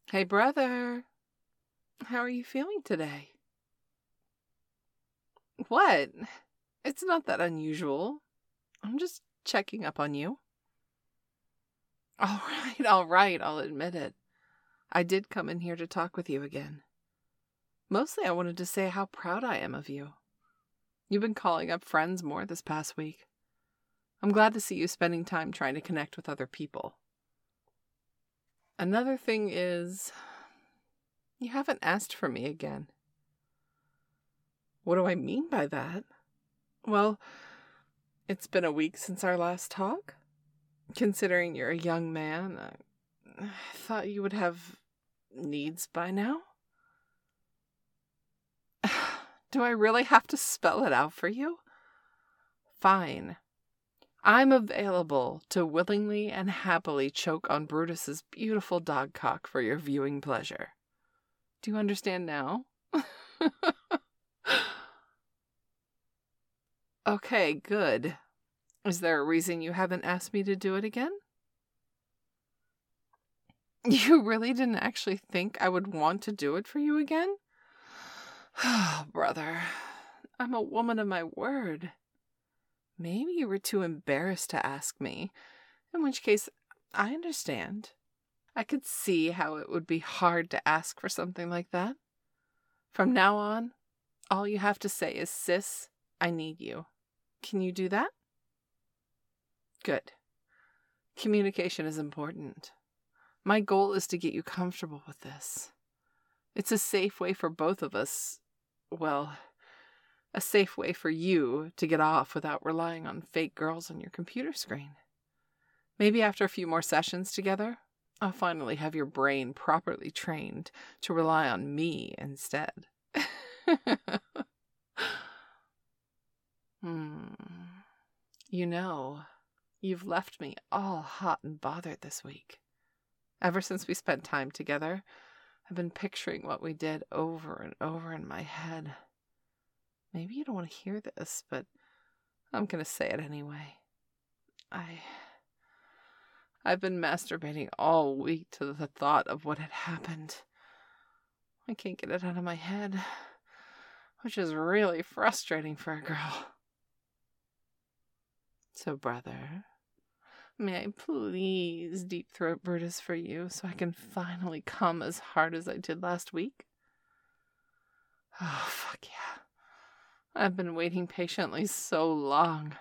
Hey, brother. How are you feeling today? What? It's not that unusual. I'm just checking up on you. All right, I'll admit it. I did come in here to talk with you again. Mostly I wanted to say how proud I am of you. You've been calling up friends more this past week. I'm glad to see you spending time trying to connect with other people. Another thing is, you haven't asked for me again. What do I mean by that? Well, it's been a week since our last talk. Considering you're a young man, I thought you would have needs by now. Do I really have to spell it out for you? Fine. I'm available to willingly and happily choke on Brutus's beautiful dog cock for your viewing pleasure. Do you understand now? Okay, good. Is there a reason you haven't asked me to do it again? You really didn't actually think I would want to do it for you again? Brother, I'm a woman of my word. Maybe you were too embarrassed to ask me, in which case, I understand. I could see how it would be hard to ask for something like that. From now on, all you have to say is, "Sis, I need you." Can you do that? Good. Communication is important. My goal is to get you comfortable with this. It's a safe way for both of us. Well, a safe way for you to get off without relying on fake girls on your computer screen. Maybe after a few more sessions together, I'll finally have your brain properly trained to rely on me instead. You know, you've left me all hot and bothered this week. Ever since we spent time together, I've been picturing what we did over and over in my head. Maybe you don't want to hear this, but I'm going to say it anyway. I've been masturbating all week to the thought of what had happened. I can't get it out of my head, which is really frustrating for a girl. So, brother, may I please deep throat Brutus for you so I can finally come as hard as I did last week? Oh, fuck yeah. I've been waiting patiently so long.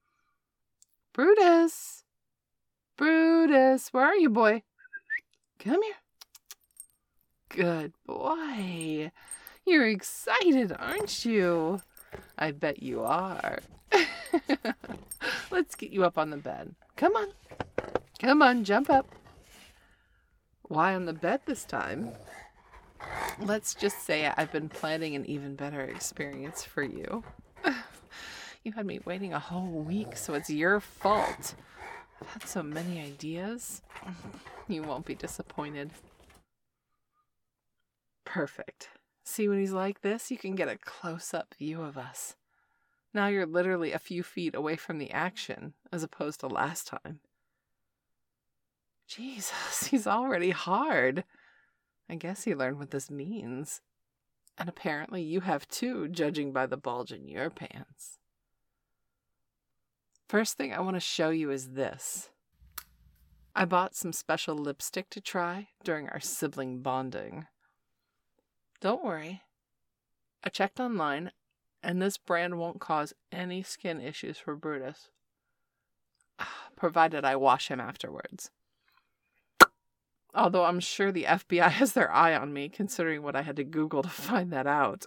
Brutus! Brutus, where are you, boy? Come here. Good boy. You're excited, aren't you? I bet you are. Let's get you up on the bed. Come on. Come on, jump up. Why on the bed this time? Let's just say I've been planning an even better experience for you. You had me waiting a whole week, so it's your fault. I've had so many ideas. You won't be disappointed. Perfect. See, when he's like this, you can get a close-up view of us. Now you're literally a few feet away from the action, as opposed to last time. Jesus, he's already hard. I guess he learned what this means. And apparently you have too, judging by the bulge in your pants. First thing I want to show you is this. I bought some special lipstick to try during our sibling bonding. Don't worry. I checked online, and this brand won't cause any skin issues for Brutus, provided I wash him afterwards. Although I'm sure the FBI has their eye on me, considering what I had to Google to find that out.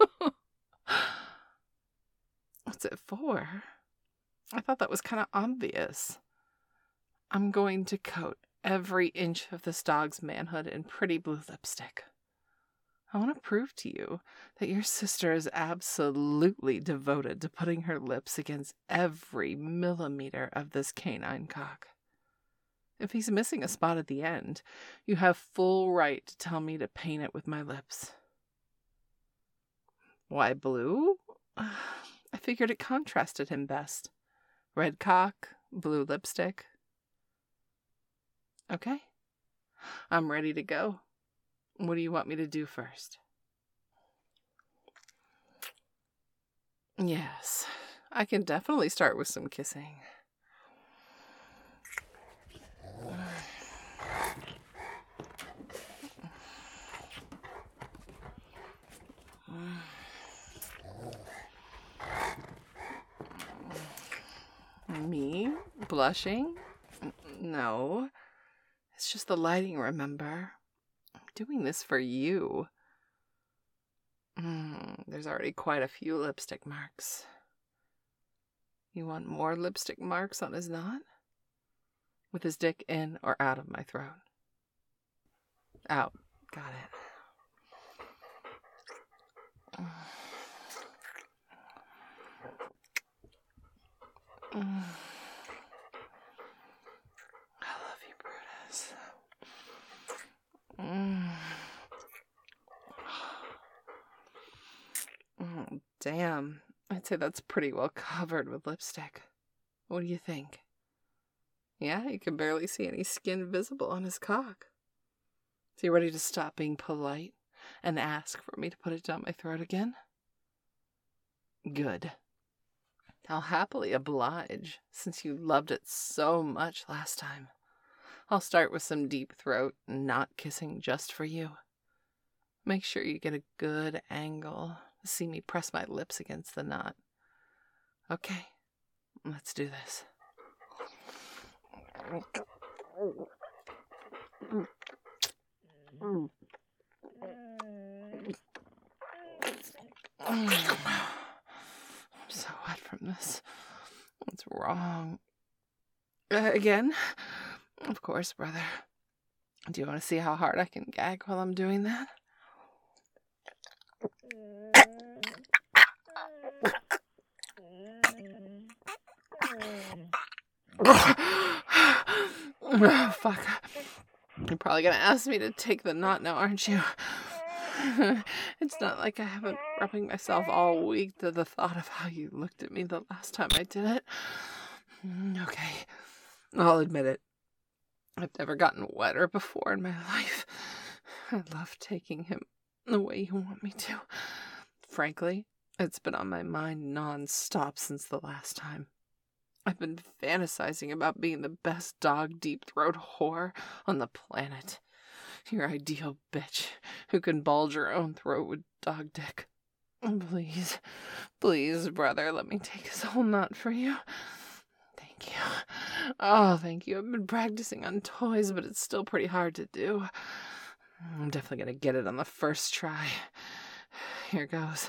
What's it for? I thought that was kind of obvious. I'm going to coat every inch of this dog's manhood in pretty blue lipstick. I want to prove to you that your sister is absolutely devoted to putting her lips against every millimeter of this canine cock. If he's missing a spot at the end, you have full right to tell me to paint it with my lips. Why blue? I figured it contrasted him best. Red cock, blue lipstick. Okay, I'm ready to go. What do you want me to do first? Yes, I can definitely start with some kissing. Me? Blushing? No. It's just the lighting, remember? I'm doing this for you. There's already quite a few lipstick marks. You want more lipstick marks on his knot? With his dick in or out of my throat? Out. Got it. I love you, Brutus. Damn. I'd say that's pretty well covered with lipstick. What do you think? Yeah, you can barely see any skin visible on his cock. So you ready to stop being polite and ask for me to put it down my throat again? Good. I'll happily oblige, since you loved it so much last time. I'll start with some deep throat and knot kissing just for you. Make sure you get a good angle to see me press my lips against the knot. Okay, let's do this. I'm so wet from this. What's wrong? Again? Of course, brother. Do you want to see how hard I can gag while I'm doing that? Oh, fuck. You're probably gonna ask me to take the knot now, aren't you? It's not like I haven't rubbing myself all week to the thought of how you looked at me the last time I did it. Okay, I'll admit it. I've never gotten wetter before in my life. I love taking him the way you want me to. Frankly, it's been on my mind non-stop since the last time. I've been fantasizing about being the best dog deep-throat whore on the planet. Your ideal bitch who can bulge her own throat with dog dick. Please, please, brother, let me take his whole knot for you. Thank you. Oh, thank you. I've been practicing on toys, but it's still pretty hard to do. I'm definitely gonna get it on the first try. Here goes.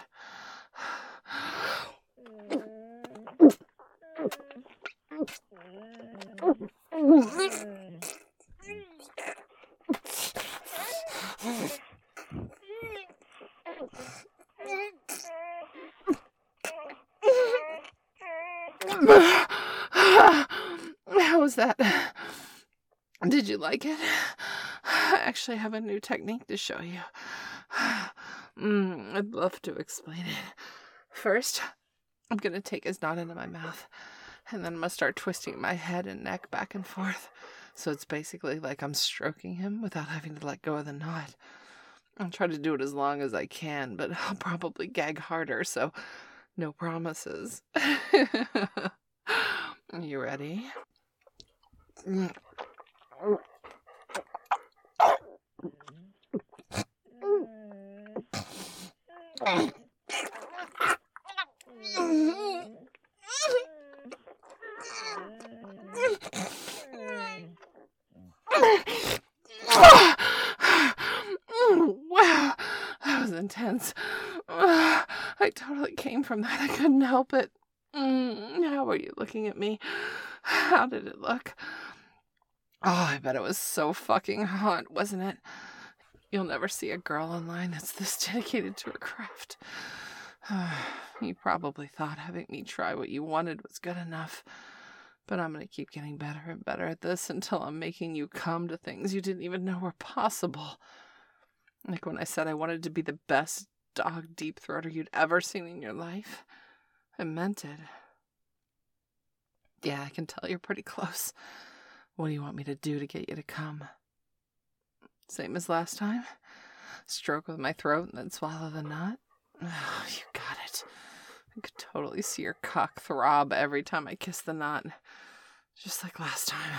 How was that? Did you like it? I actually have a new technique to show you. I'd love to explain it. First, I'm gonna take his knot into my mouth, and then I'm gonna start twisting my head and neck back and forth. So it's basically like I'm stroking him without having to let go of the knot. I'll try to do it as long as I can, but I'll probably gag harder, so no promises. You ready? Wow, that was intense. I totally came from that. I couldn't help it. How were you looking at me? How did it look? Oh, I bet it was so fucking hot, wasn't it? You'll never see a girl online that's this dedicated to her craft. You probably thought having me try what you wanted was good enough. But I'm gonna keep getting better and better at this until I'm making you come to things you didn't even know were possible. Like when I said I wanted to be the best dog deep-throater you'd ever seen in your life. I meant it. Yeah, I can tell you're pretty close. What do you want me to do to get you to come? Same as last time? stroke with my throat and then swallow the nut? Oh, you got it. I could totally see your cock throb every time I kiss the nut. Just like last time.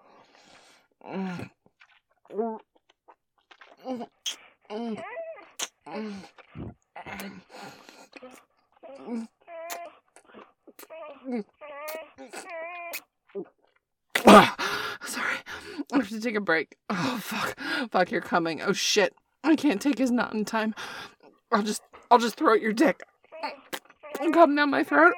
Sorry. I have to take a break. Oh, fuck. Fuck, you're coming. Oh, shit. I can't take his nut in time. I'll just throat your dick. Come down my throat.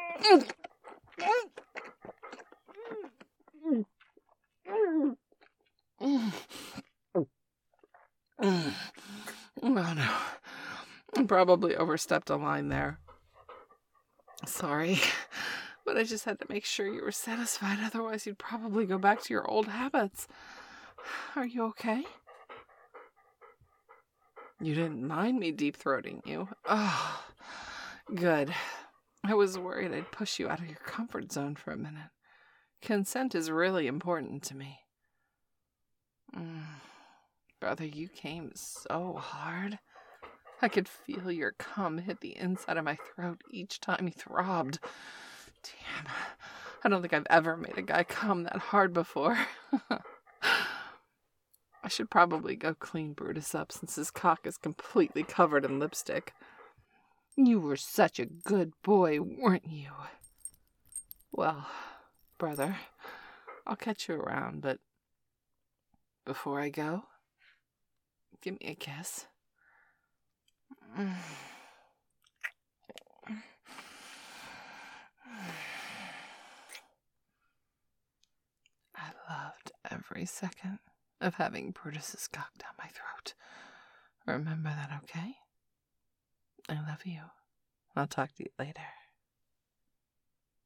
Oh, no. I probably overstepped a line there. Sorry. But I just had to make sure you were satisfied. Otherwise, you'd probably go back to your old habits. Are you okay? You didn't mind me deep-throating you. Oh, good. I was worried I'd push you out of your comfort zone for a minute. Consent is really important to me. Brother, you came so hard. I could feel your cum hit the inside of my throat each time you throbbed. Damn, I don't think I've ever made a guy come that hard before. I should probably go clean Brutus up since his cock is completely covered in lipstick. You were such a good boy, weren't you? Well, brother, I'll catch you around, but before I go, give me a kiss. I loved every second of having Brutus's cock down my throat. Remember that, okay? I love you. I'll talk to you later.